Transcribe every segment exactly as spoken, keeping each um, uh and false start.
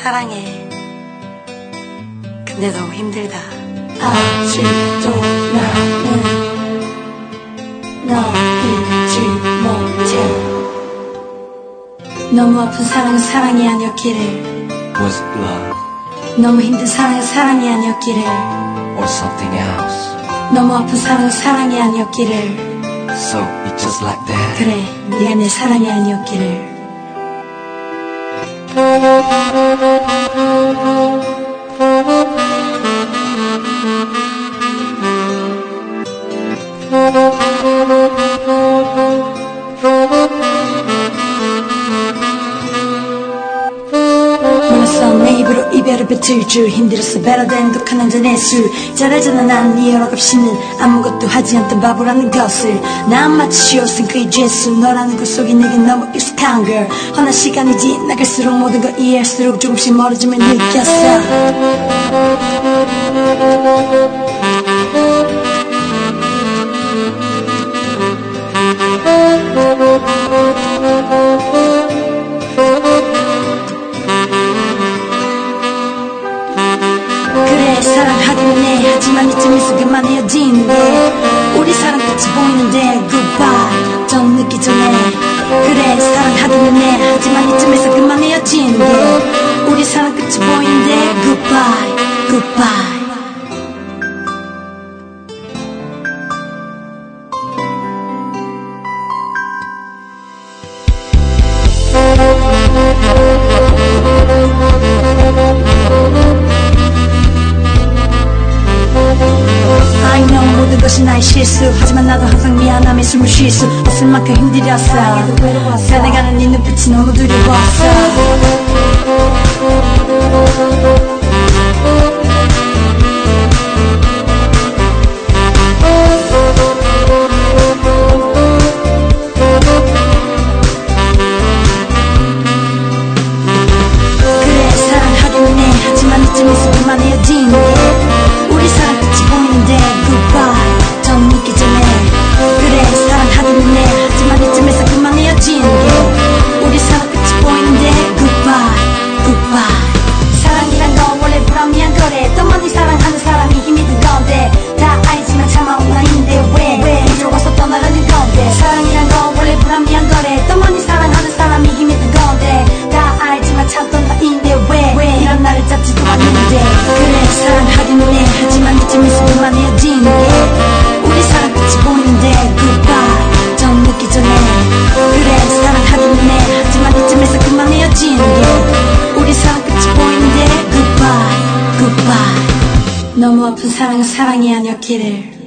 사랑해. 근데 너무 힘들다. 아직도 나는 너 잊지 못해. 너무 아픈 사랑은 사랑이 아니었기를. Was it love? 너무 힘든 사랑은 사랑이 아니었기를. Or something else? 너무 아픈 사랑은 사랑이 아니었기를. So it's just like that. 그래, 네가 내 사랑이 아니었기를. 몰랐어 내 입으로 이별을 뱉을 줄. 힘들었어 better than 독한 한잔 해술. 잘하잖아 난 네 연락 없이는 아무것도 하지 않던 바보라는 것을. 난 마치 쉬었은 그의 죄수. 너라는 것 속이 내겐 너무 익숙한 girl. 허나 시간이 지나갈수록 모든 걸 이해할수록 조금씩 멀어짐을 느꼈어. 그래 사랑하기는 해. 하지만 이쯤에서 그만 헤어지는 게 우리 사랑 끝이 보이는데 goodbye 전 늦기 전에. 그래 사랑하기는 해. 하지만 이쯤에서 그만 헤어지는 게 우리 사랑 끝이 보이는데 goodbye goodbye. I know 모든 것이 나의 실수. 하지만 나도 항상 미안함에 숨을 쉴 수 없을 만큼 힘들었어. 변해가는 네 눈빛이 너무 두려웠어. 그래 사랑하기는 해. 하지만 이쯤에서 그만 헤어지는 게 우리 사랑 끝이 보이는데 goodbye 전 늦기 전에. 그래 사랑하기는 해. 하지만 이쯤에서 그만 헤어지는 게 우리 사랑 끝이 보이는데 goodbye goodbye. 사랑이란 건 원래 불합리한 거래. 또 많이 사랑하는 사람이 힘이 든 건데 다 알지만 참아온 나인데 왜 왜 이제 와서 떠나려는 건데. 사랑이란 건 원래 불합리한 거래. 또 많이 사랑하는 사람이 힘이 든 건데 다 알지만 참던 나인데 왜 왜 이런 나를 잡지도 않는데. 그래 사랑하기는 해. 하지만 이쯤에서 그만 헤어지는 게 우리 사랑 끝이 보이는데 goodbye 전 늦기 전에. 그래 사랑하기는 해. 하지만 이쯤에서 그만 헤어지는 게 우리 사랑 끝이 보이는데 goodbye goodbye. 너무 아픈 사랑은 사랑이 아니었기를.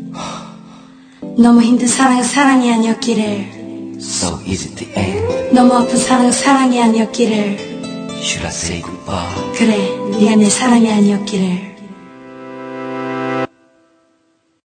너무 힘든 사랑은 사랑이 아니었기를. So is it the end? 너무 아픈 사랑은 사랑이 아니었기를. Should I say goodbye? 그래 네가 내 사랑이 아니었기를.